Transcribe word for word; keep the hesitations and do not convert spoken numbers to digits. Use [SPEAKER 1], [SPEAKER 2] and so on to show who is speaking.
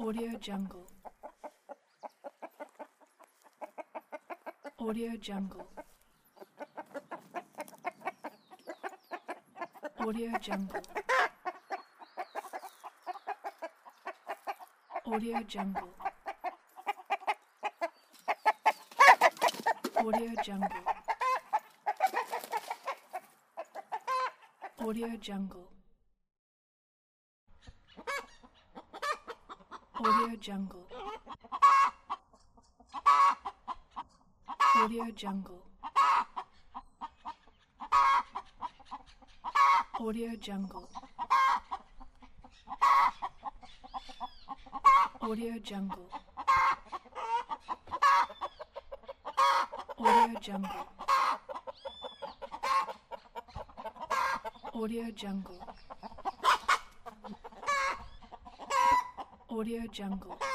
[SPEAKER 1] Audio Jungle. Audio Jungle. Audio Jungle. Audio Jungle. Audio Jungle. Audio Jungle. Audio Jungle. Audio Jungle. Audio Jungle. Audio Jungle. Audio Jungle. Audio Jungle. Audio Jungle.